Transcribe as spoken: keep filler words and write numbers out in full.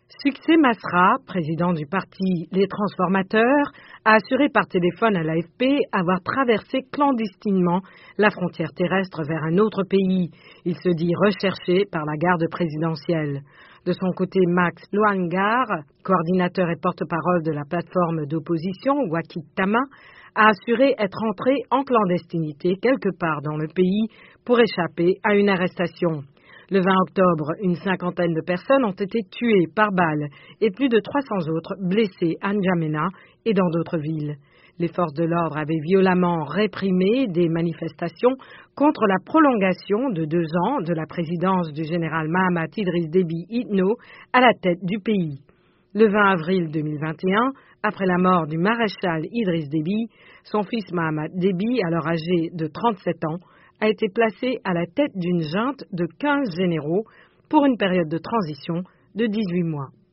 Succès Masra, président du parti Les Transformateurs, a assuré par téléphone à l'A F P avoir traversé clandestinement la frontière terrestre vers un autre pays. Il se dit recherché par la garde présidentielle. De son côté, Max Loangar, coordinateur et porte-parole de la plateforme d'opposition Wakil Tama, a assuré être entré en clandestinité quelque part dans le pays pour échapper à une arrestation. Le vingt octobre, une cinquantaine de personnes ont été tuées par balles et plus de trois cents autres blessées à N'Djamena et dans d'autres villes. Les forces de l'ordre avaient violemment réprimé des manifestations contre la prolongation de deux ans de la présidence du général Mahamat Idriss Déby Itno à la tête du pays. Le vingt avril deux mille vingt et un, après la mort du maréchal Idriss Déby, son fils Mahamat Déby, alors âgé de trente-sept ans, a été placé à la tête d'une junte de quinze généraux pour une période de transition de dix-huit mois.